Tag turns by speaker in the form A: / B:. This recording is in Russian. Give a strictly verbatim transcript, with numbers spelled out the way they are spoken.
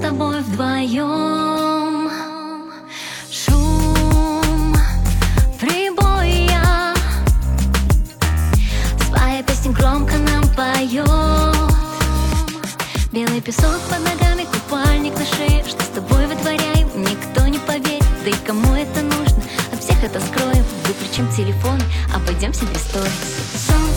A: тобой вдвоем. Шум прибоя, своя песня громко нам поет. Белый песок под ногами, купальник на шее. Что с тобой вытворяем, никто не поверит. Да и кому это нужно, от всех это скроем. Выключим телефон, обойдемся без сторис.